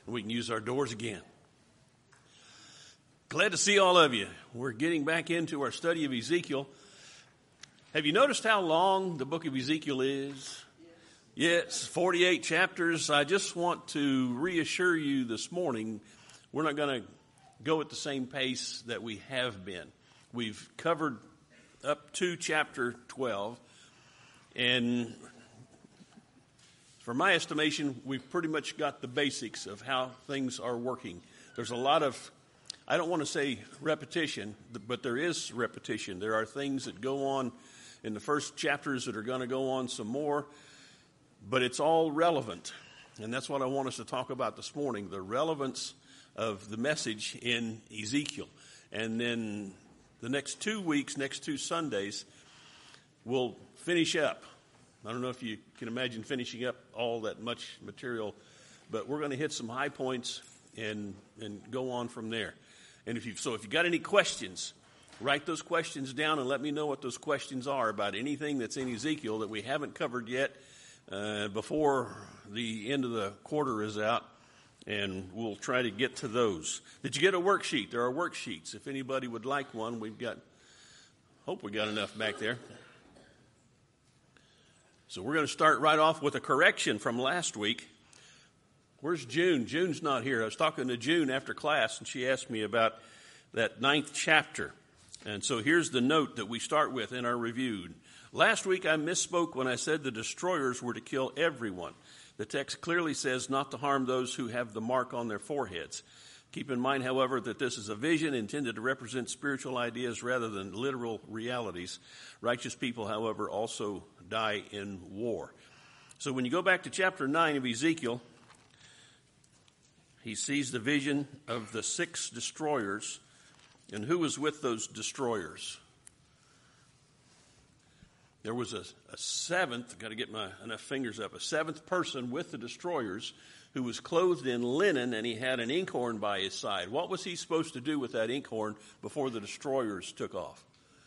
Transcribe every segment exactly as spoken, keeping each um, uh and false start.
We can use our doors again. Glad to see all of you. We're getting back into our study of Ezekiel. Have you noticed how long the book of Ezekiel is? Yes, forty-eight chapters. I just want to reassure you this morning, we're not going to go at the same pace that we have been. We've covered up to chapter twelve, and for my estimation, we've pretty much got the basics of how things are working. There's a lot of, I don't want to say repetition, but there is repetition. There are things that go on in the first chapters that are going to go on some more, but it's all relevant. And that's what I want us to talk about this morning, the relevance of the message in Ezekiel. And then the next two weeks, next two Sundays, we'll finish up. I don't know if you can imagine finishing up all that much material, but we're going to hit some high points and and go on from there. And if you so if you got any questions, write those questions down and let me know what those questions are about anything that's in Ezekiel that we haven't covered yet uh, before the end of the quarter is out, and we'll try to get to those. Did you get a worksheet? There are worksheets. If anybody would like one, we've got, hope we got enough back there. So we're going to start right off with a correction from last week. Where's June? June's not here. I was talking to June after class, and she asked me about that ninth chapter. And so here's the note that we start with in our review. Last week I misspoke when I said the destroyers were to kill everyone. The text clearly says not to harm those who have the mark on their foreheads. Keep in mind, however, that this is a vision intended to represent spiritual ideas rather than literal realities. Righteous people, however, also die in war. So when you go back to chapter nine of Ezekiel, he sees the vision of the six destroyers. And who was with those destroyers? There was a, a seventh, got to get my enough fingers up, a seventh person with the destroyers who was clothed in linen, and he had an inkhorn by his side. What was he supposed to do with that inkhorn before the destroyers took off?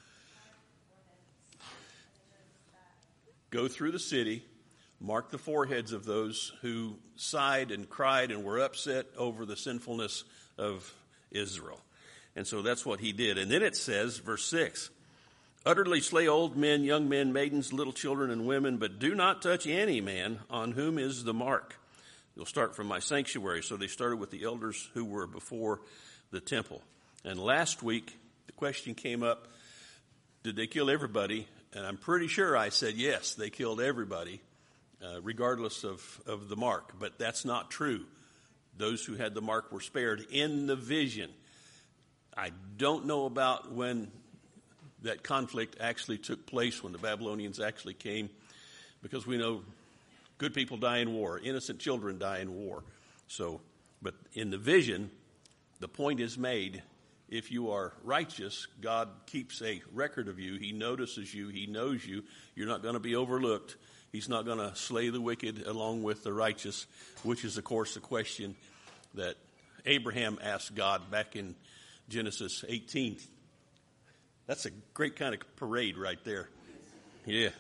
Go through the city, mark the foreheads of those who sighed and cried and were upset over the sinfulness of Israel. And so that's what he did. And then it says, verse six, utterly slay old men, young men, maidens, little children, and women, but do not touch any man on whom is the mark. You'll start from my sanctuary. So they started with the elders who were before the temple. And last week, the question came up, did they kill everybody? And I'm pretty sure I said, yes, they killed everybody, uh, regardless of, of the mark. But that's not true. Those who had the mark were spared in the vision. I don't know about when that conflict actually took place, when the Babylonians actually came, because we know good people die in war, innocent children die in war. So, but in the vision, the point is made. If you are righteous, God keeps a record of you. He notices you. He knows you. You're not going to be overlooked. He's not going to slay the wicked along with the righteous, which is, of course, the question that Abraham asked God back in Genesis eighteen. That's a great kind of parade right there. Yeah.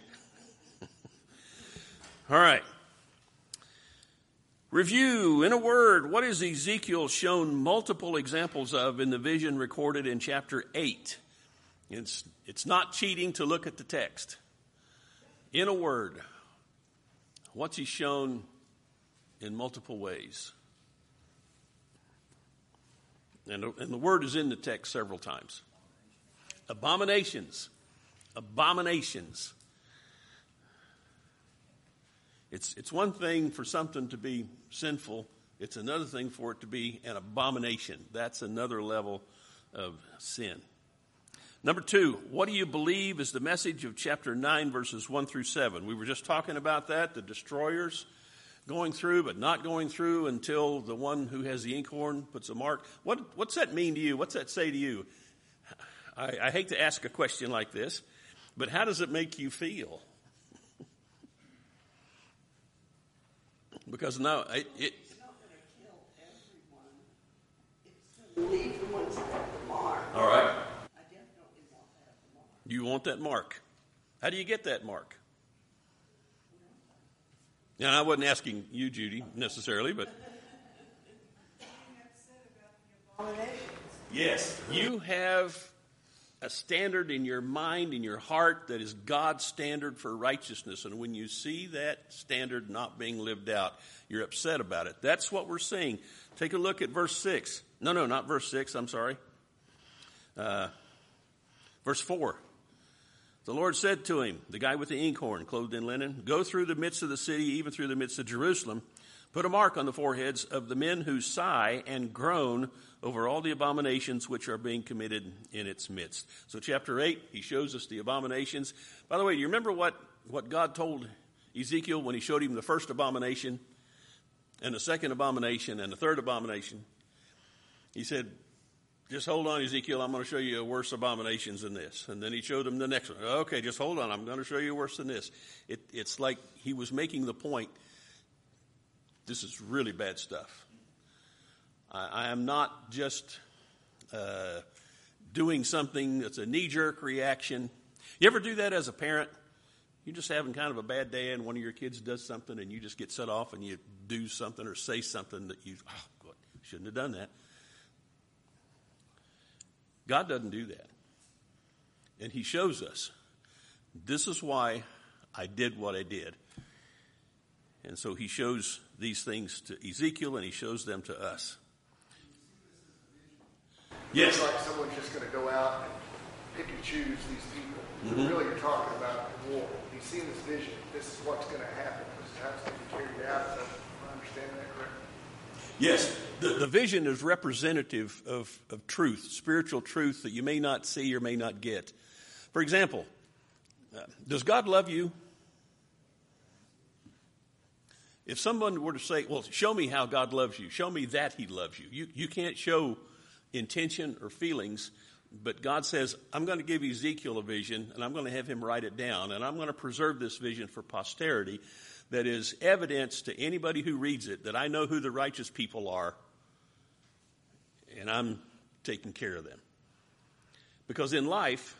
All right. Review, in a word, what is Ezekiel shown multiple examples of in the vision recorded in chapter eight? It's, it's not cheating to look at the text. In a word, what's he shown in multiple ways? And, and the word is in the text several times. Abominations. Abominations. It's it's one thing for something to be sinful. It's another thing for it to be an abomination. That's another level of sin. Number two, what do you believe is the message of chapter nine, verses one through seven? We were just talking about that, the destroyers going through but not going through until the one who has the inkhorn puts a mark. What What's that mean to you? What's that say to you? I, I hate to ask a question like this, but how does it make you feel? Because no, it, it it's not going to kill everyone. It's going to leave the ones that have the mark. All right. I definitely want that mark. You want that mark. How do you get that mark? Now, I wasn't asking you, Judy, necessarily, but Abominations. Yes. You have a standard in your mind, in your heart, that is God's standard for righteousness. And when you see that standard not being lived out, you're upset about it. That's what we're seeing. Take a look at verse six. No, no, not verse six. I'm sorry. Uh, verse four. The Lord said to him, the guy with the inkhorn, clothed in linen, go through the midst of the city, even through the midst of Jerusalem. Put a mark on the foreheads of the men who sigh and groan over all the abominations which are being committed in its midst. So chapter eight, he shows us the abominations. By the way, do you remember what, what God told Ezekiel when he showed him the first abomination and the second abomination and the third abomination? He said, just hold on, Ezekiel, I'm going to show you worse abominations than this. And then he showed him the next one. Okay, just hold on, I'm going to show you worse than this. It, it's like he was making the point, this is really bad stuff. I, I am not just uh, doing something that's a knee-jerk reaction. You ever do that as a parent? You're just having kind of a bad day and one of your kids does something and you just get set off and you do something or say something that you, oh, God, shouldn't have done that. God doesn't do that. And he shows us, this is why I did what I did. And so he shows these things to Ezekiel and he shows them to us. Yes. It's like someone's just going to go out and pick and choose these people. Mm-hmm. Really, you're talking about war. He's seen this vision. This is what's going to happen. This is how it's going to be carried out. So, I understand that correctly? Yes, the, the vision is representative of, of truth, spiritual truth that you may not see or may not get. For example, uh, does God love you? If someone were to say, well, show me how God loves you, show me that he loves you. You, you can't show intention or feelings, but God says, I'm going to give Ezekiel a vision, and I'm going to have him write it down, and I'm going to preserve this vision for posterity. That is evidence to anybody who reads it that I know who the righteous people are and I'm taking care of them. Because in life,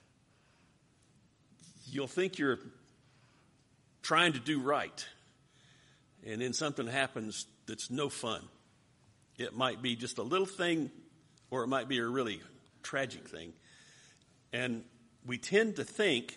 you'll think you're trying to do right and then something happens that's no fun. It might be just a little thing or it might be a really tragic thing. And we tend to think,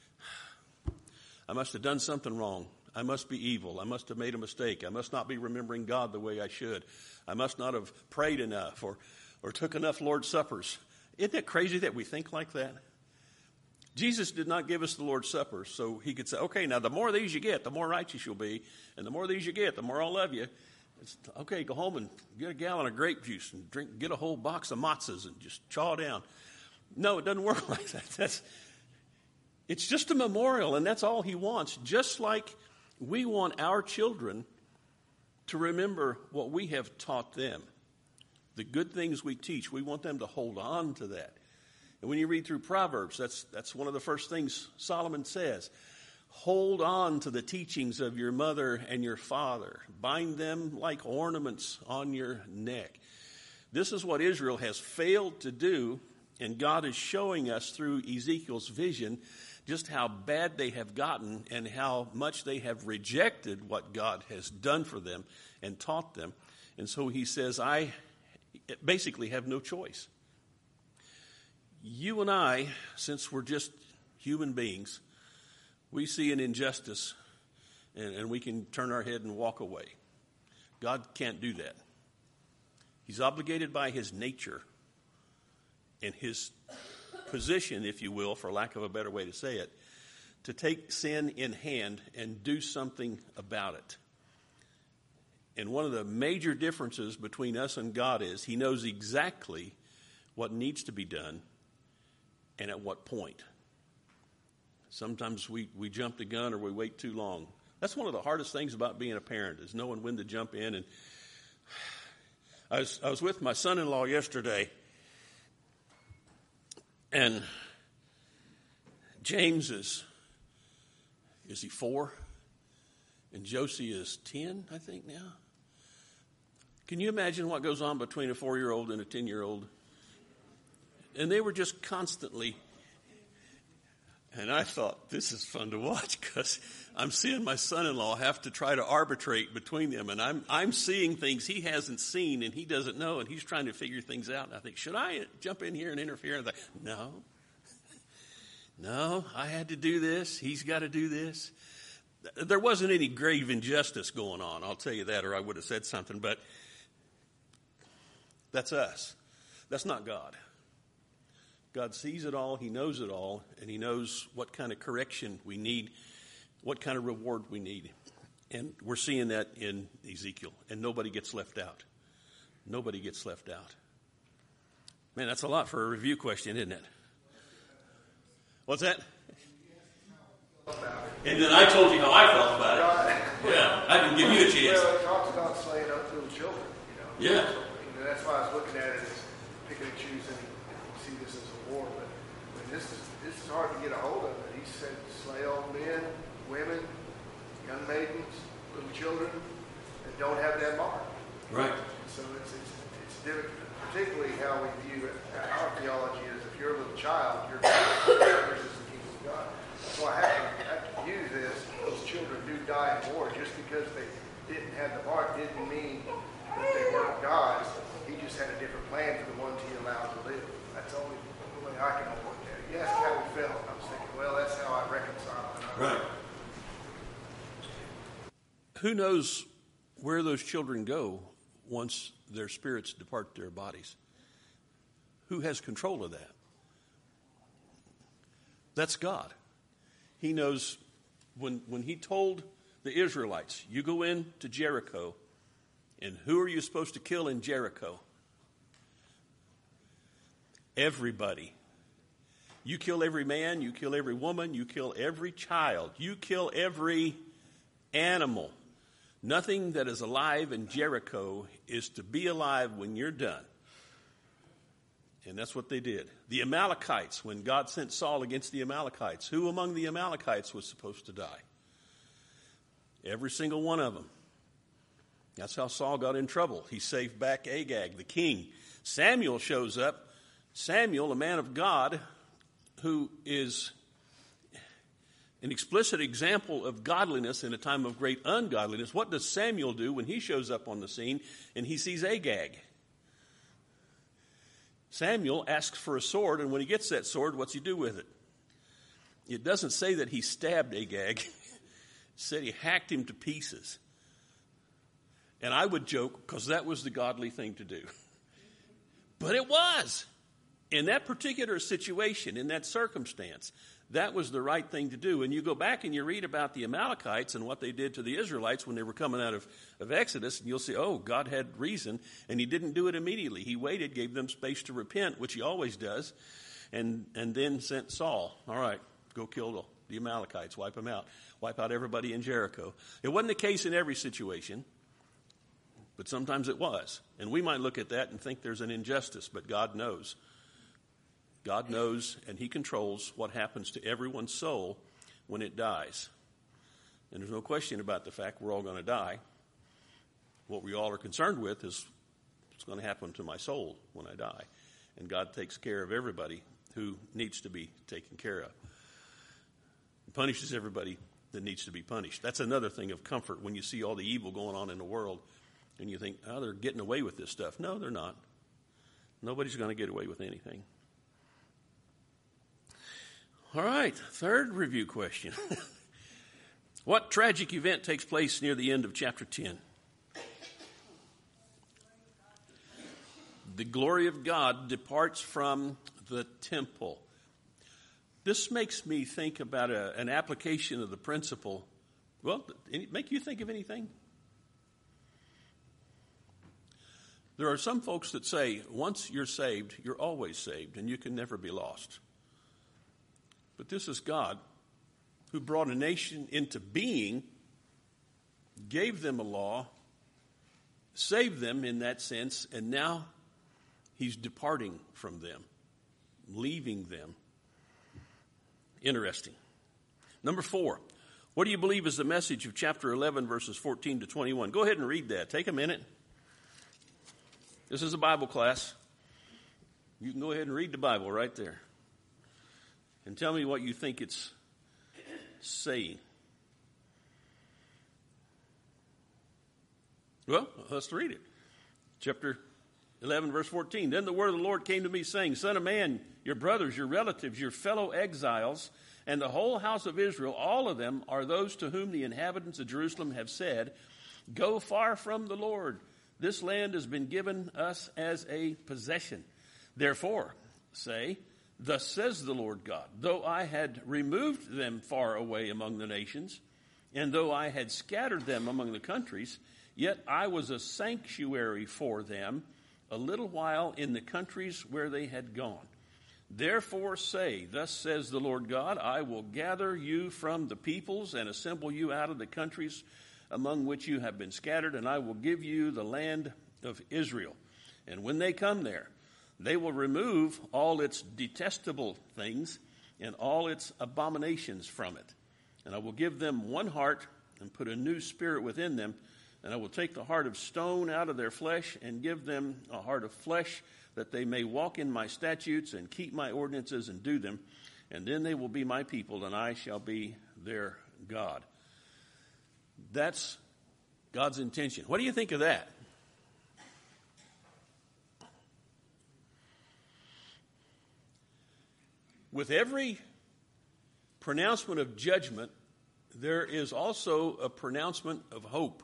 I must have done something wrong. I must be evil. I must have made a mistake. I must not be remembering God the way I should. I must not have prayed enough or, or took enough Lord's Suppers. Isn't it crazy that we think like that? Jesus did not give us the Lord's Supper so he could say, okay, now the more of these you get, the more righteous you'll be. And the more of these you get, the more I'll love you. It's, okay, go home and get a gallon of grape juice and drink, get a whole box of matzahs and just chaw down. No, it doesn't work like that. That's, it's just a memorial, and that's all he wants. Just like we want our children to remember what we have taught them. The good things we teach, we want them to hold on to that. And when you read through Proverbs, that's that's one of the first things Solomon says. Hold on to the teachings of your mother and your father. Bind them like ornaments on your neck. This is what Israel has failed to do, and God is showing us through Ezekiel's vision just how bad they have gotten and how much they have rejected what God has done for them and taught them. And so he says, I basically have no choice. You and I, since we're just human beings, we see an injustice and, and we can turn our head and walk away. God can't do that. He's obligated by his nature and his position, if you will, for lack of a better way to say it, to take sin in hand and do something about it. And one of the major differences between us and God is he knows exactly what needs to be done and at what point. Sometimes we, we jump the gun or we wait too long. That's one of the hardest things about being a parent is knowing when to jump in. And I was, I was with my son-in-law yesterday, and James is, is he four? And Josie is ten, I think now. Can you imagine what goes on between a four-year-old and a ten-year-old? And they were just constantly, And I thought, this is fun to watch because I'm seeing my son-in-law have to try to arbitrate between them. And I'm I'm seeing things he hasn't seen and he doesn't know. And he's trying to figure things out. And I think, should I jump in here and interfere? And I think, no. No, I had to do this. He's got to do this. There wasn't any grave injustice going on. I'll tell you that, or I would have said something. But that's us. That's not God. God sees it all, he knows it all, and he knows what kind of correction we need, what kind of reward we need. And we're seeing that in Ezekiel, and nobody gets left out. Nobody gets left out. Man, that's a lot for a review question, isn't it? What's that? And then I told you how I felt about it. Yeah, I can give you a chance. Well, it talks about slaying up little children, you know. Yeah. So, you know, that's why I was looking at it as picking and choosing. See this as a war, but I mean, this is this is hard to get a hold of. It. He said, slay all men, women, young maidens, little children that don't have that mark. Right. So it's it's, it's different, particularly how we view it. Our theology is if you're a little child, you're yours is the kingdom of God. So I have to, I have to view this. Those children do die in war. Just because they didn't have the mark didn't mean that they weren't God's. He just had a different plan for the ones he allowed to live. That's the only way I can look at it. You asked how we felt. I was thinking, well, that's how I reconcile it. Right. Who knows where those children go once their spirits depart their bodies? Who has control of that? That's God. He knows when when he told the Israelites, you go into Jericho, and who are you supposed to kill in Jericho? Everybody. You kill every man, you kill every woman, you kill every child, you kill every animal. Nothing that is alive in Jericho is to be alive when you're done. And that's what they did. The Amalekites, when God sent Saul against the Amalekites, who among the Amalekites was supposed to die? Every single one of them. That's how Saul got in trouble. He saved back Agag, the king. Samuel shows up. Samuel, a man of God, who is an explicit example of godliness in a time of great ungodliness. What does Samuel do when he shows up on the scene and he sees Agag? Samuel asks for a sword, and when he gets that sword, what's he do with it? It doesn't say that he stabbed Agag. It said he hacked him to pieces. And I would joke, because that was the godly thing to do. But it was. In that particular situation, in that circumstance, that was the right thing to do. And you go back and you read about the Amalekites and what they did to the Israelites when they were coming out of, of Exodus, and you'll see, oh, God had reason, and he didn't do it immediately. He waited, gave them space to repent, which he always does, and, and then sent Saul. All right, go kill the, the Amalekites, wipe them out, wipe out everybody in Jericho. It wasn't the case in every situation, but sometimes it was. And we might look at that and think there's an injustice, but God knows. God knows, and he controls what happens to everyone's soul when it dies. And there's no question about the fact we're all going to die. What we all are concerned with is what's going to happen to my soul when I die. And God takes care of everybody who needs to be taken care of. He punishes everybody that needs to be punished. That's another thing of comfort when you see all the evil going on in the world and you think, oh, they're getting away with this stuff. No, they're not. Nobody's going to get away with anything. All right, third review question. What tragic event takes place near the end of chapter ten? The glory of God departs from the temple. This makes me think about a, an application of the principle. Well, make you think of anything? There are some folks that say, once you're saved, you're always saved, and you can never be lost. But this is God who brought a nation into being, gave them a law, saved them in that sense, and now he's departing from them, leaving them. Interesting. Number four, what do you believe is the message of chapter eleven, verses fourteen to twenty-one? Go ahead and read that. Take a minute. This is a Bible class. You can go ahead and read the Bible right there. and tell me what you think it's saying. Well, let's read it. Chapter eleven, verse fourteen. Then the word of the Lord came to me, saying, Son of man, your brothers, your relatives, your fellow exiles, and the whole house of Israel, all of them are those to whom the inhabitants of Jerusalem have said, Go far from the Lord. This land has been given us as a possession. Therefore, say, Thus says the Lord God, though I had removed them far away among the nations, and though I had scattered them among the countries, yet I was a sanctuary for them a little while in the countries where they had gone. Therefore say, Thus says the Lord God, I will gather you from the peoples and assemble you out of the countries among which you have been scattered, and I will give you the land of Israel. And when they come there, they will remove all its detestable things and all its abominations from it. And I will give them one heart and put a new spirit within them, and I will take the heart of stone out of their flesh and give them a heart of flesh, that they may walk in my statutes and keep my ordinances and do them. And then they will be my people, and I shall be their God. That's God's intention. What do you think of that? With every pronouncement of judgment, there is also a pronouncement of hope.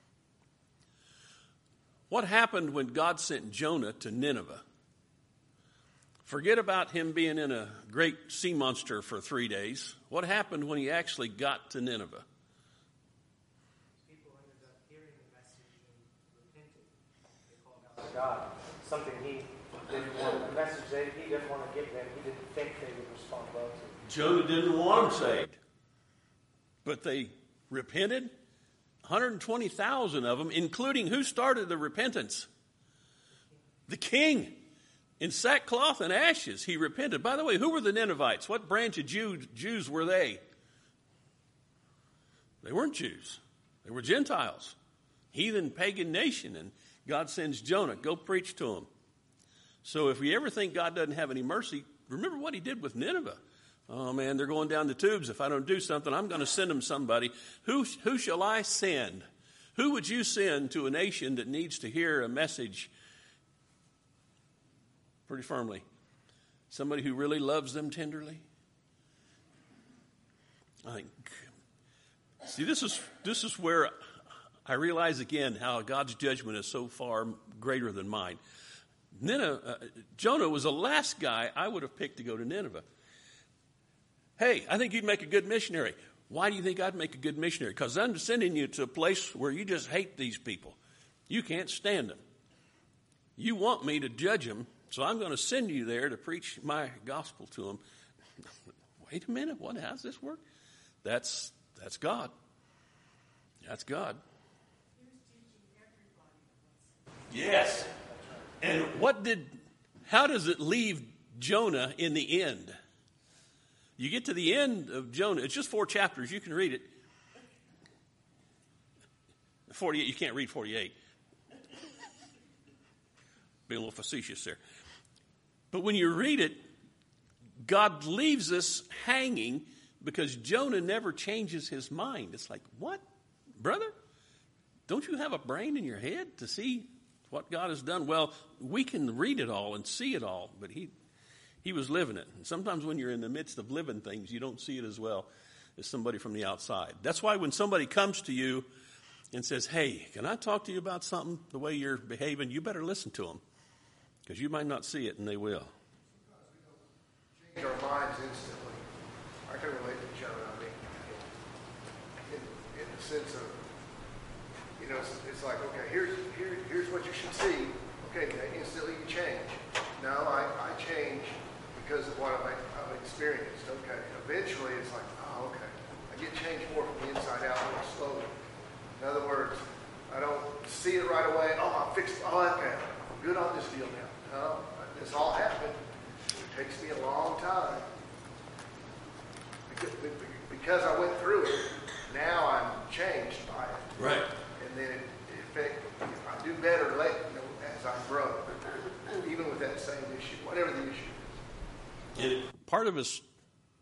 What happened when God sent Jonah to Nineveh? Forget about him being in a great sea monster for three days. What happened when he actually got to Nineveh? People ended up hearing the message and repented. They called out to God. Something he didn't want, a message that he didn't want to give them. He didn't think they would respond well to. Jonah didn't want them saved. But they repented. one hundred twenty thousand of them, including who started the repentance? The king. In sackcloth and ashes, he repented. By the way, who were the Ninevites? What branch of Jew, Jews were they? They weren't Jews. They were Gentiles. Heathen, pagan nation. And God sends Jonah, go preach to them. So if we ever think God doesn't have any mercy, remember what he did with Nineveh. Oh, man, they're going down the tubes. If I don't do something, I'm going to send them somebody. Who, who shall I send? Who would you send to a nation that needs to hear a message pretty firmly? Somebody who really loves them tenderly? I think. See, this is this is where I realize again how God's judgment is so far greater than mine. Nineveh, uh, Jonah was the last guy I would have picked to go to Nineveh. Hey, I think you'd make a good missionary. Why do you think I'd make a good missionary? Because I'm sending you to a place where you just hate these people. You can't stand them. You want me to judge them, so I'm going to send you there to preach my gospel to them. Wait a minute, what? How does this work? That's that's God. That's God. Yes. And what did? How does it leave Jonah in the end? You get to the end of Jonah. It's just four chapters. You can read it. forty-eight. You can't read forty-eight. Being a little facetious there. But when you read it, God leaves us hanging because Jonah never changes his mind. It's like, what, brother? Don't you have a brain in your head to see what God has done? Well, we can read it all and see it all, but he he was living it. And sometimes when you're in the midst of living things, you don't see it as well as somebody from the outside. That's why when somebody comes to you and says, hey, can I talk to you about something, the way you're behaving, you better listen to them because you might not see it, and they will. Change our minds instantly. I can relate to Jonah. I mean, in, in the sense of, you know, it's, it's like, okay, here's here, here's what you should see. Okay, instantly you change. No, I, I change because of what I've, I've experienced. Okay, eventually it's like, oh, okay, I get changed more from the inside out more slowly. In other words, I don't see it right away. Oh, I'm fixed. Oh, okay, I'm good on this deal now. No, this all happened. It takes me a long time. Because, because I went through it, now I'm changed by it. Right. And then it, it affect, I do better later, you know, as I grow, even with that same issue, whatever the issue is. And part of us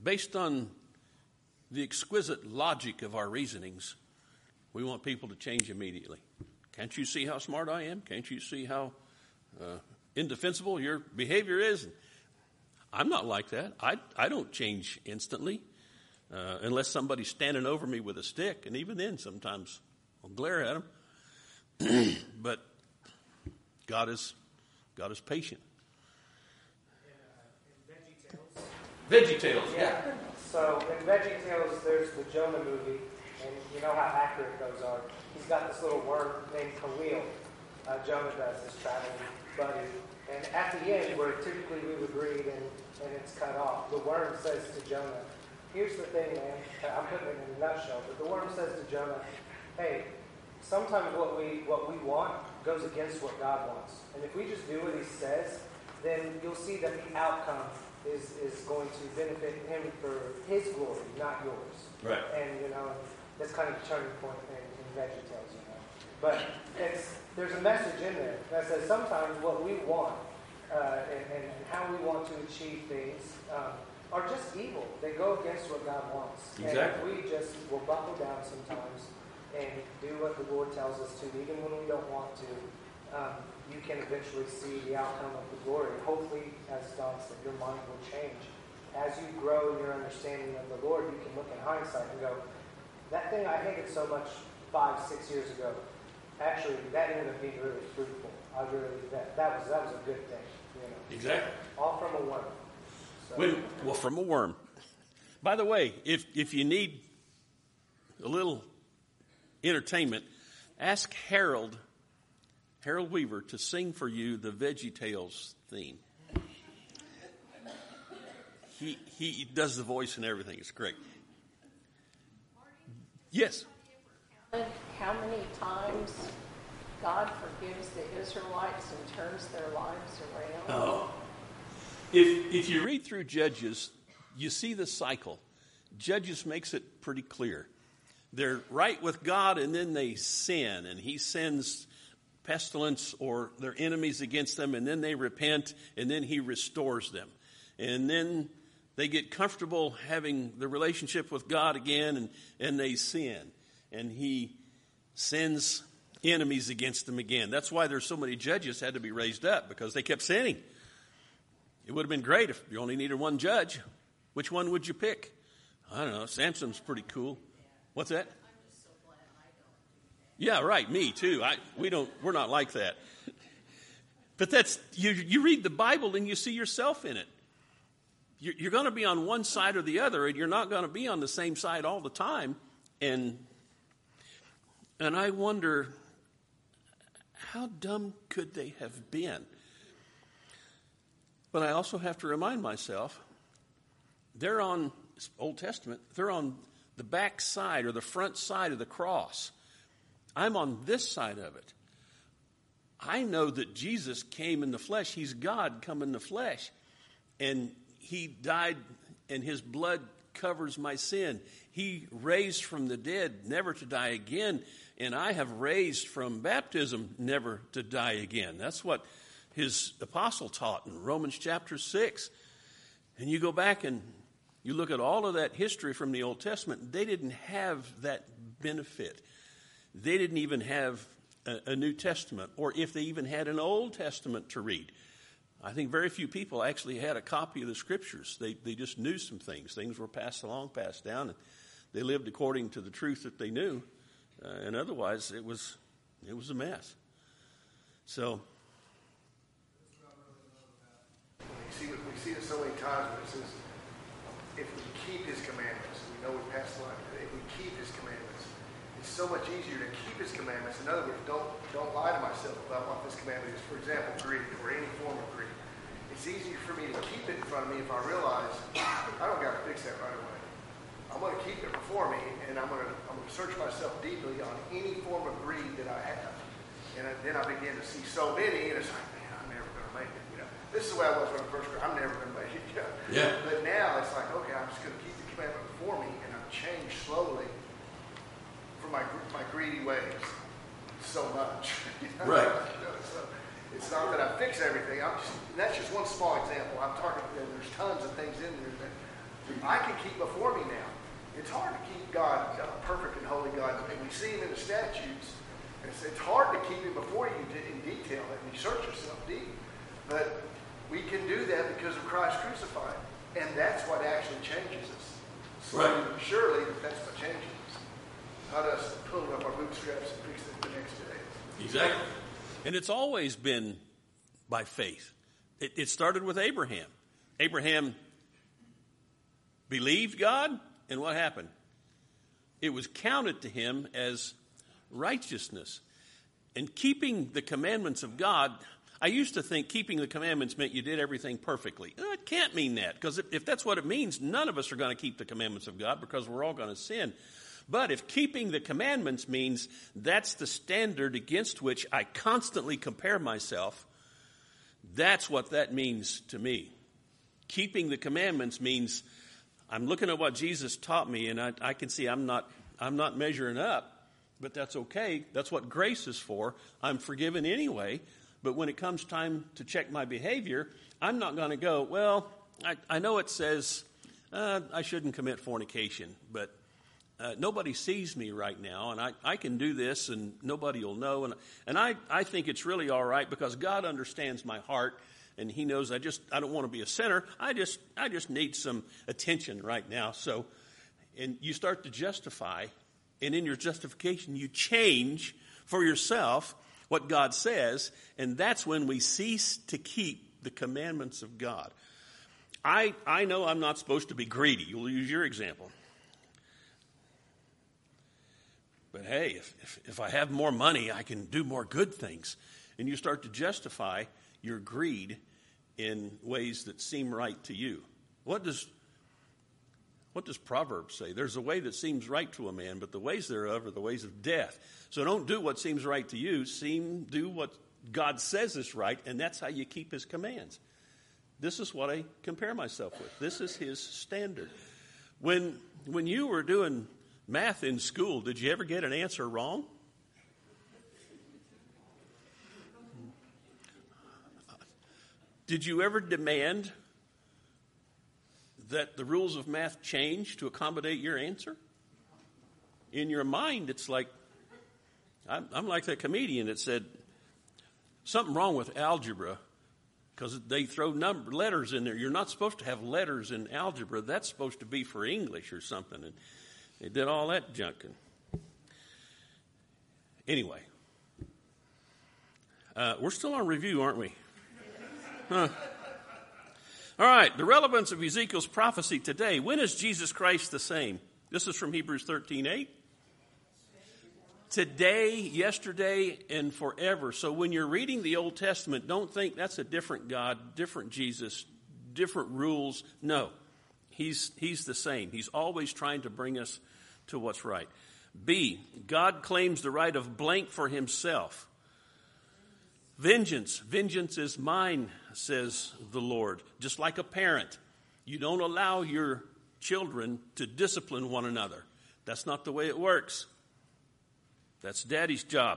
based on the exquisite logic of our reasonings, we want people to change immediately. Can't you see how smart I am? Can't you see how uh, indefensible your behavior is? I'm not like that. I, I don't change instantly uh, unless somebody's standing over me with a stick, and even then sometimes I'll glare at them. But God is God is patient. VeggieTales, yeah. So in VeggieTales, there's the Jonah movie, and you know how accurate those are. He's got this little worm named Khalil. Uh, Jonah does, this traveling buddy. And at the end, where typically we would read and, and it's cut off, the worm says to Jonah, here's the thing, man. I'm putting it in a nutshell, but the worm says to Jonah, hey, sometimes what we what we want goes against what God wants. And if we just do what he says, then you'll see that the outcome is, is going to benefit him for his glory, not yours. Right. And, you know, that's kind of a turning point in, in VeggieTales, you know. But it's there's a message in there that says sometimes what we want uh, and, and how we want to achieve things um, are just evil. They go against what God wants. Exactly. And if we just will buckle down sometimes and do what the Lord tells us to, even when we don't want to, um, you can eventually see the outcome of the glory. Hopefully, as Don said, your mind will change. As you grow in your understanding of the Lord, you can look in hindsight and go, that thing I hated so much five, six years ago, actually, that ended up being really fruitful. I really, that, that was that was a good thing. You know? Exactly. All from a worm. So. When, well, from a worm. By the way, if if you need a little entertainment, ask Harold, Harold Weaver, to sing for you the VeggieTales theme. He he does the voice and everything. It's great. Yes. How many times God forgives the Israelites and turns their lives around? Oh. If if you read through Judges, you see the cycle. Judges makes it pretty clear. They're right with God, and then they sin, and he sends pestilence or their enemies against them, and then they repent, and then he restores them. And then they get comfortable having the relationship with God again, and, and they sin. And he sends enemies against them again. That's why there's so many judges had to be raised up, because they kept sinning. It would have been great if you only needed one judge. Which one would you pick? I don't know. Samson's pretty cool. What's that? I'm just so glad I don't do that. Yeah, right. Me too. I we don't. We're not like that. But that's you. You read the Bible and you see yourself in it. You're, you're going to be on one side or the other, and you're not going to be on the same side all the time. And and I wonder, how dumb could they have been? But I also have to remind myself, they're on Old Testament. They're on the back side or the front side of the cross. I'm on this side of it. I know that Jesus came in the flesh. He's God come in the flesh. And he died, and his blood covers my sin. He raised from the dead, never to die again. And I have raised from baptism, never to die again. That's what his apostle taught in Romans chapter six. And you go back and you look at all of that history from the Old Testament, they didn't have that benefit. They didn't even have a, a New Testament, or if they even had an Old Testament to read. I think very few people actually had a copy of the Scriptures. They they just knew some things. Things were passed along, passed down, and they lived according to the truth that they knew. Uh, and otherwise, it was it was a mess. So We see, we see it so many times when it says, if we keep his commandments, we know we passed the line, if we keep his commandments, it's so much easier to keep his commandments. In other words, don't don't lie to myself about what this commandment is. For example, greed or any form of greed. It's easier for me to keep it in front of me if I realize I don't got to fix that right away. I'm going to keep it before me, and I'm going to I'm going to search myself deeply on any form of greed that I have. And I, then I begin to see so many, and it's like, man, I'm never going to make it. You know, this is the way I was when I first grew. I'm never going to make it. You know? Yeah. But now it's like, okay, I'm just going to keep the commandment before me, and I've changed slowly from my my greedy ways so much. You know? Right. You know, so it's not that I fix everything. I'm just that's just one small example. I'm talking. You know, there's tons of things in there that I can keep before me now. It's hard to keep God, uh, perfect and holy God, and we see him in the statutes. It's, it's hard to keep him before you in detail, and you search yourself deep. But we can do that because of Christ crucified, and that's what actually changes us. Slowly, right. Surely, that's what changes us. Not us pulling up our bootstraps and fixing it the next day. Exactly. And it's always been by faith. It, it started with Abraham. Abraham believed God, and what happened? It was counted to him as righteousness. And keeping the commandments of God, I used to think keeping the commandments meant you did everything perfectly. No, it can't mean that, because if, if that's what it means, none of us are going to keep the commandments of God because we're all going to sin. But if keeping the commandments means that's the standard against which I constantly compare myself, that's what that means to me. Keeping the commandments means I'm looking at what Jesus taught me, and I, I can see I'm not I'm not measuring up, but that's okay. That's what grace is for. I'm forgiven anyway. But when it comes time to check my behavior, I'm not going to go, well, I, I know it says uh, I shouldn't commit fornication, but uh, nobody sees me right now, and I, I can do this, and nobody will know. And, and I, I think it's really all right because God understands my heart, and he knows I just I don't want to be a sinner. I just I just need some attention right now. So, and you start to justify, and in your justification, you change for yourself what God says, and that's when we cease to keep the commandments of God. I I know I'm not supposed to be greedy. You'll use your example. But hey, if, if, if I have more money, I can do more good things. And you start to justify your greed in ways that seem right to you. What does what does Proverbs say? There's a way that seems right to a man, but the ways thereof are the ways of death. So don't do what seems right to you. Seem do what God says is right, and that's how you keep his commands. This is what I compare myself with. This is his standard. When when you were doing math in school, did you ever get an answer wrong? Did you ever demand that the rules of math change to accommodate your answer? In your mind, it's like, I'm, I'm like that comedian that said, something wrong with algebra because they throw number letters in there. You're not supposed to have letters in algebra. That's supposed to be for English or something. And they did all that junking. Anyway, uh, we're still on review, aren't we? Huh. All right, the relevance of Ezekiel's prophecy today. When is Jesus Christ the same? This is from Hebrews thirteen eight. Today, yesterday, and forever. So when you're reading the Old Testament, don't think that's a different God, different Jesus, different rules. No, he's he's the same. He's always trying to bring us to what's right. B, God claims the right of blank for himself. Vengeance. Vengeance is mine, says the Lord. Just like a parent, you don't allow your children to discipline one another. That's not the way it works. That's daddy's job.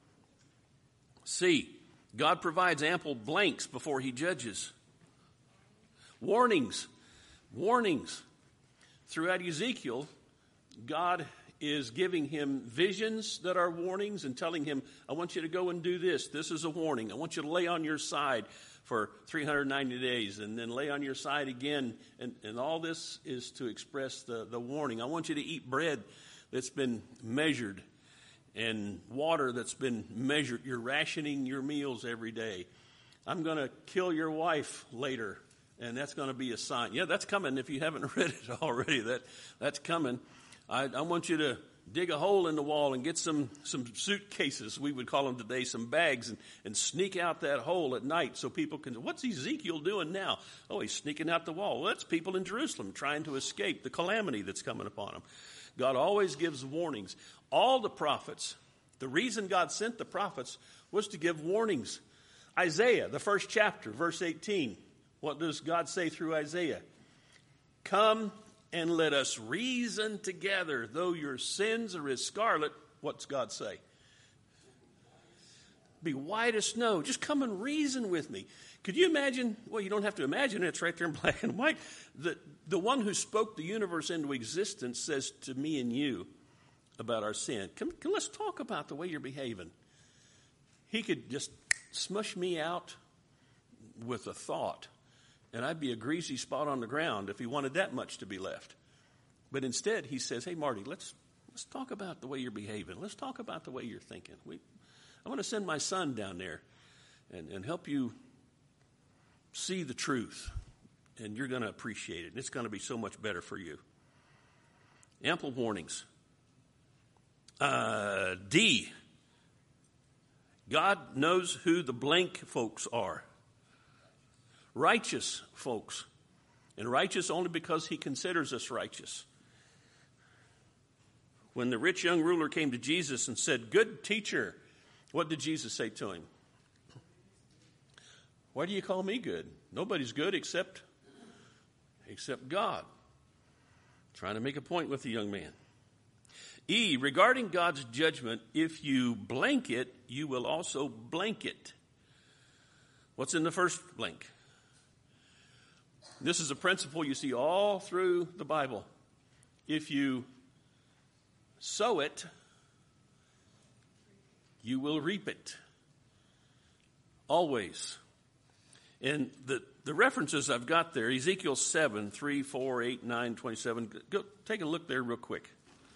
C, God provides ample blanks before he judges. Warnings. Warnings. Throughout Ezekiel, God is giving him visions that are warnings and telling him, I want you to go and do this. This is a warning. I want you to lay on your side for three hundred ninety days and then lay on your side again. And, and all this is to express the, the warning. I want you to eat bread that's been measured and water that's been measured. You're rationing your meals every day. I'm going to kill your wife later, and that's going to be a sign. Yeah, that's coming. If you haven't read it already, that that's coming. I, I want you to dig a hole in the wall and get some, some suitcases, we would call them today, some bags, and, and sneak out that hole at night so people can, what's Ezekiel doing now? Oh, he's sneaking out the wall. Well, that's people in Jerusalem trying to escape the calamity that's coming upon them. God always gives warnings. All the prophets, the reason God sent the prophets was to give warnings. Isaiah, the first chapter, verse eighteen. What does God say through Isaiah? Come and let us reason together. Though your sins are as scarlet, what's God say? be white as snow. Just come and reason with me. Could you imagine? Well, you don't have to imagine it. It's right there in black and white. The, the one who spoke the universe into existence says to me and you about our sin, come, come, let's talk about the way you're behaving. He could just smush me out with a thought, and I'd be a greasy spot on the ground if he wanted that much to be left. But instead, he says, hey, Marty, let's let's talk about the way you're behaving. Let's talk about the way you're thinking. We, I want to send my son down there and, and help you see the truth, and you're going to appreciate it. And it's going to be so much better for you. Ample warnings. Uh, D, God knows who the blank folks are. Righteous folks. And righteous only because he considers us righteous. When the rich young ruler came to Jesus and said, good teacher, what did Jesus say to him? Why do you call me good? Nobody's good except, except God. Trying to make a point with the young man. E, regarding God's judgment, if you blank it, you will also blank it. What's in the first blank? This is a principle you see all through the Bible. If you sow it, you will reap it. Always. And the, the references I've got there, Ezekiel seven, three, four, eight, nine, twenty-seven. Go take a look there real quick.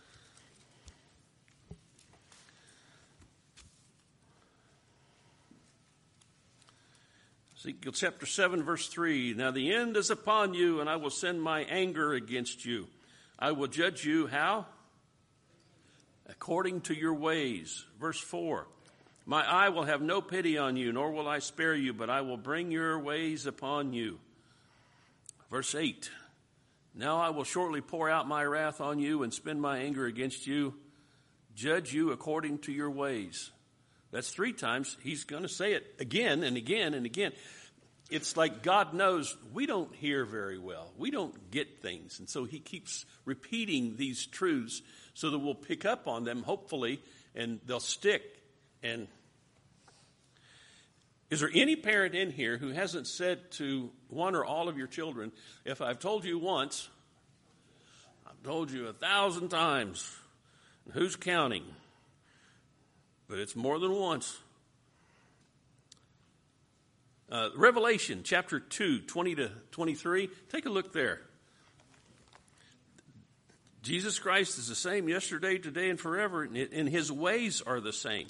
Ezekiel chapter seven, verse three. Now the end is upon you, and I will send my anger against you. I will judge you, how? According to your ways. Verse four. My eye will have no pity on you, nor will I spare you, but I will bring your ways upon you. Verse eight. Now I will shortly pour out my wrath on you and spend my anger against you. Judge you according to your ways. That's three times. He's going to say it again and again and again. It's like God knows we don't hear very well. We don't get things. And so he keeps repeating these truths so that we'll pick up on them, hopefully, and they'll stick. And is there any parent in here who hasn't said to one or all of your children, if I've told you once, I've told you a thousand times, who's counting? But it's more than once. Uh, Revelation chapter two, twenty to twenty-three. Take a look there. Jesus Christ is the same yesterday, today, and forever, and his ways are the same.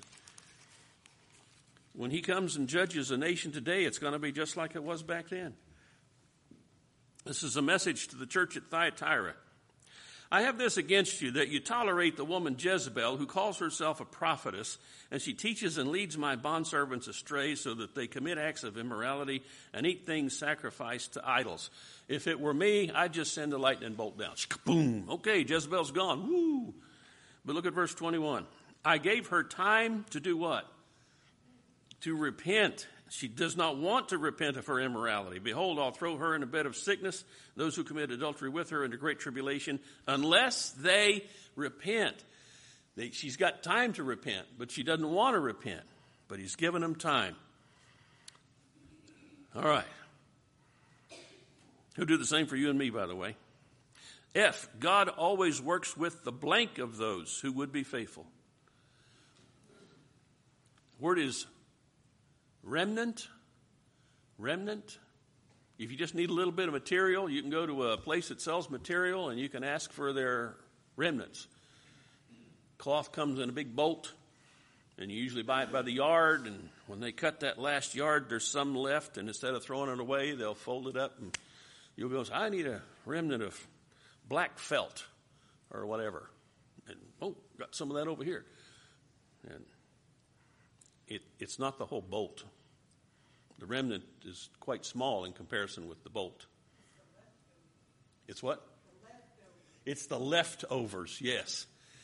When he comes and judges a nation today, it's going to be just like it was back then. This is a message to the church at Thyatira. I have this against you, that you tolerate the woman Jezebel, who calls herself a prophetess, and she teaches and leads my bondservants astray so that they commit acts of immorality and eat things sacrificed to idols. If it were me, I'd just send a lightning bolt down. Boom. Okay, Jezebel's gone. Woo. But look at verse twenty-one. I gave her time to do what? To repent. She does not want to repent of her immorality. Behold, I'll throw her in a bed of sickness, those who commit adultery with her into great tribulation, unless they repent. They, she's got time to repent, but she doesn't want to repent. But he's given them time. All right. He'll do the same for you and me, by the way. F, God always works with the blank of those who would be faithful. Word is remnant, remnant. If you just need a little bit of material, you can go to a place that sells material and you can ask for their remnants. Cloth comes in a big bolt, and you usually buy it by the yard, and when they cut that last yard, there's some left, and instead of throwing it away, they'll fold it up, and you'll go, I need a remnant of black felt or whatever. And, oh, got some of that over here. And It, it's not the whole bolt. The remnant is quite small in comparison with the bolt. It's what? It's the leftovers, yes.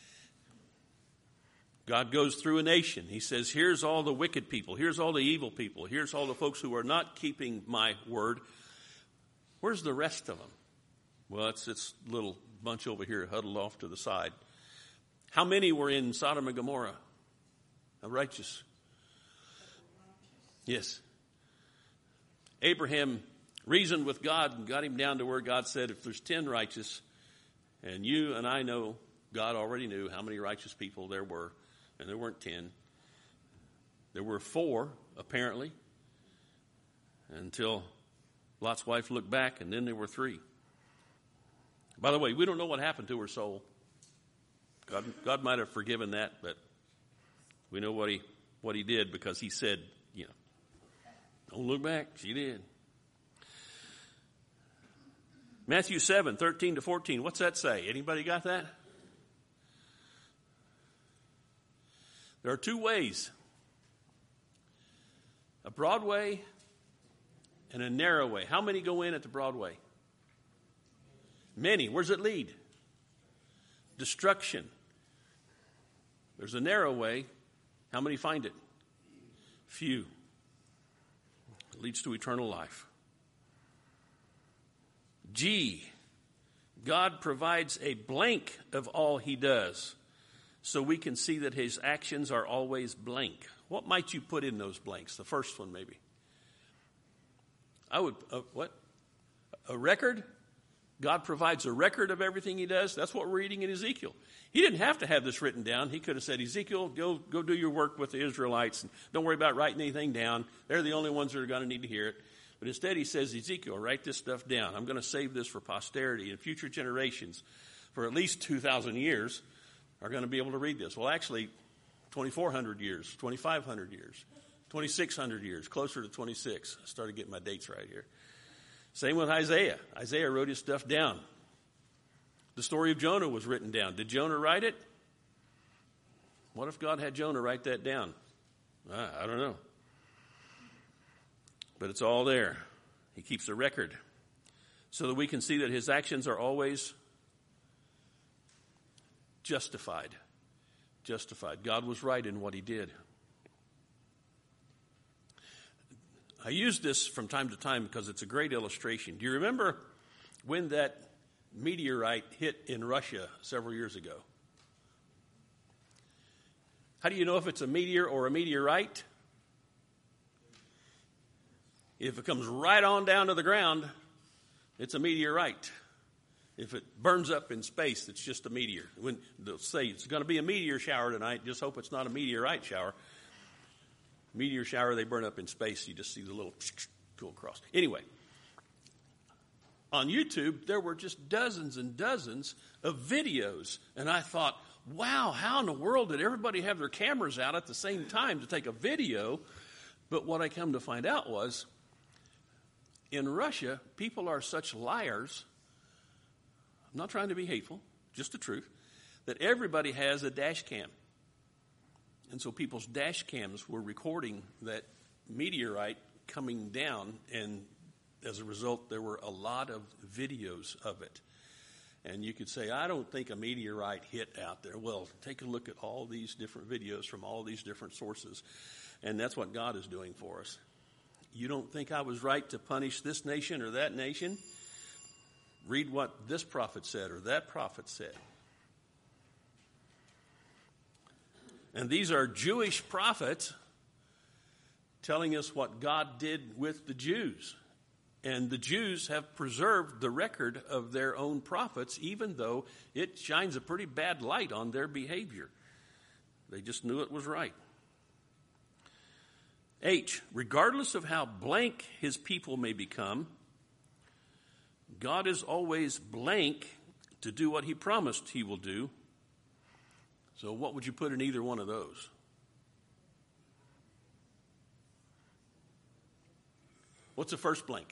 God goes through a nation. He says, here's all the wicked people. Here's all the evil people. Here's all the folks who are not keeping my word. Where's the rest of them? Well, it's this little bunch over here huddled off to the side. How many were in Sodom and Gomorrah? A righteous. Yes. Abraham reasoned with God and got him down to where God said, if there's ten righteous, and you and I know, God already knew how many righteous people there were, and there weren't ten. There were four, apparently, until Lot's wife looked back, and then there were three. By the way, we don't know what happened to her soul. God, God might have forgiven that, but we know what he what he did because he said, you know, don't look back. She did. Matthew seven, thirteen to fourteen. What's that say? Anybody got that? There are two ways. A broad way and a narrow way. How many go in at the broad way? Many. Where does it lead? Destruction. There's a narrow way. How many find it? Few. It leads to eternal life. G. God provides a blank of all he does, so we can see that his actions are always blank. What might you put in those blanks? The first one, maybe. I would, uh, what? A record? God provides a record of everything he does. That's what we're reading in Ezekiel. He didn't have to have this written down. He could have said, Ezekiel, go, go do your work with the Israelites, and don't worry about writing anything down. They're the only ones that are going to need to hear it. But instead he says, Ezekiel, write this stuff down. I'm going to save this for posterity, and future generations for at least two thousand years are going to be able to read this. Well, actually, twenty-four hundred years, twenty-five hundred years, twenty-six hundred years, closer to twenty-six. I started getting my dates right here. Same with Isaiah. Isaiah wrote his stuff down. The story of Jonah was written down. Did Jonah write it? What if God had Jonah write that down? I, I don't know. But it's all there. He keeps a record so that we can see that his actions are always justified. Justified. God was right in what he did. I use this from time to time because it's a great illustration. Do you remember when that meteorite hit in Russia several years ago? How do you know if it's a meteor or a meteorite? If it comes right on down to the ground, it's a meteorite. If it burns up in space, it's just a meteor. When they'll say it's going to be a meteor shower tonight, just hope it's not a meteorite shower. Meteor shower, they burn up in space. You just see the little go across. Anyway, on YouTube, there were just dozens and dozens of videos. And I thought, wow, how in the world did everybody have their cameras out at the same time to take a video? But what I come to find out was, in Russia, people are such liars. I'm not trying to be hateful, just the truth, that everybody has a dash cam. And so people's dash cams were recording that meteorite coming down, and as a result, there were a lot of videos of it. And you could say, I don't think a meteorite hit out there. Well, take a look at all these different videos from all these different sources, and that's what God is doing for us. You don't think I was right to punish this nation or that nation? Read what this prophet said or that prophet said. And these are Jewish prophets telling us what God did with the Jews. And the Jews have preserved the record of their own prophets, even though it shines a pretty bad light on their behavior. They just knew it was right. H, regardless of how blank his people may become, God is always blank to do what he promised he will do. So what would you put in either one of those? What's the first blank?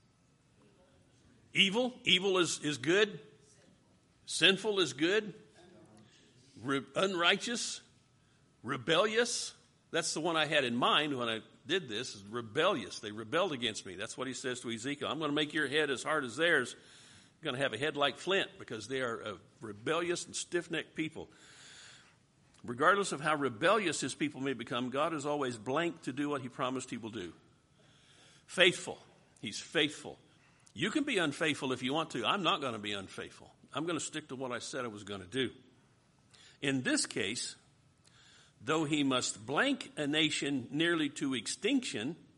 Evil. Evil is, is good. Sinful is good. Re- unrighteous. Rebellious. That's the one I had in mind when I did this, is rebellious. They rebelled against me. That's what he says to Ezekiel. I'm going to make your head as hard as theirs. You're going to have a head like flint because they are a rebellious and stiff-necked people. Regardless of how rebellious his people may become, God is always blank to do what he promised he will do. Faithful. He's faithful. You can be unfaithful if you want to. I'm not going to be unfaithful. I'm going to stick to what I said I was going to do. In this case, though he must blank a nation nearly to extinction,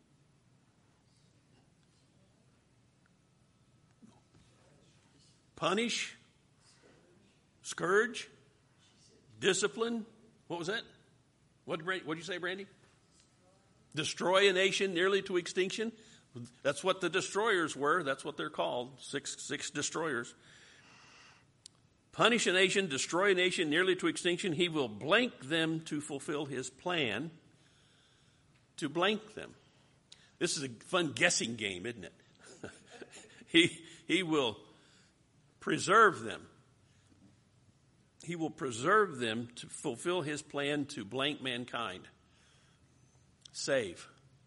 punish, scourge, discipline. What was that? What did you say, Brandy? Destroy a nation nearly to extinction. That's what the destroyers were. That's what they're called. Six, six destroyers. Punish a nation, destroy a nation nearly to extinction. He will blank them to fulfill his plan to blank them. This is a fun guessing game, isn't it? he, he will preserve them. He will preserve them to fulfill his plan to blank mankind. Save.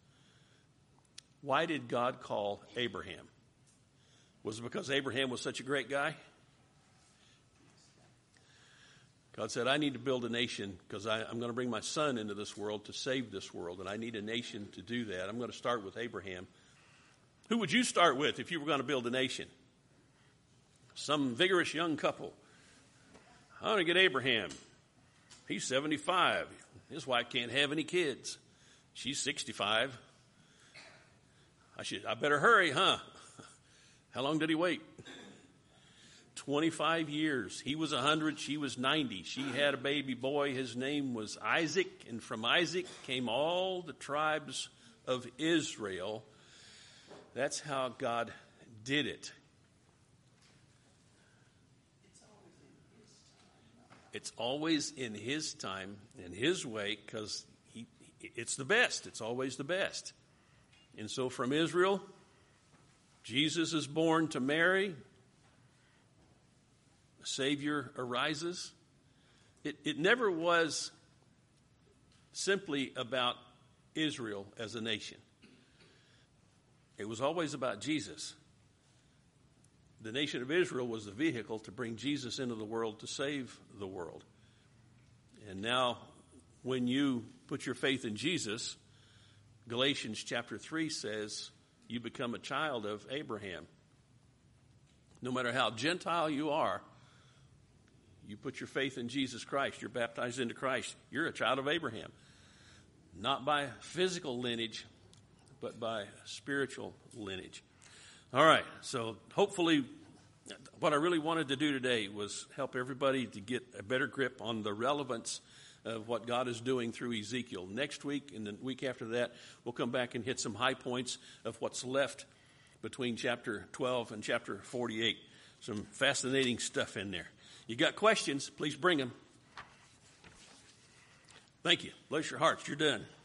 Why did God call Abraham? Was it because Abraham was such a great guy? God said, I need to build a nation because I'm going to bring my son into this world to save this world, and I need a nation to do that. I'm going to start with Abraham. Who would you start with if you were going to build a nation? Some vigorous young couple. I want to get Abraham. He's seventy-five. His wife can't have any kids. She's sixty-five. I should. I better hurry, huh? How long did he wait? twenty-five years. He was one hundred. She was ninety. She had a baby boy. His name was Isaac. And from Isaac came all the tribes of Israel. That's how God did it. It's always in his time, in his way, because he, it's the best. It's always the best. And so from Israel, Jesus is born to Mary. A Savior arises. It, it never was simply about Israel as a nation. It was always about Jesus. The nation of Israel was the vehicle to bring Jesus into the world to save the world. And now, when you put your faith in Jesus, Galatians chapter three says, you become a child of Abraham. No matter how Gentile you are, you put your faith in Jesus Christ, you're baptized into Christ, you're a child of Abraham. Not by physical lineage, but by spiritual lineage. All right, so hopefully what I really wanted to do today was help everybody to get a better grip on the relevance of what God is doing through Ezekiel. Next week and the week after that, we'll come back and hit some high points of what's left between chapter twelve and chapter forty-eight. Some fascinating stuff in there. You got questions, please bring them. Thank you. Bless your hearts. You're done.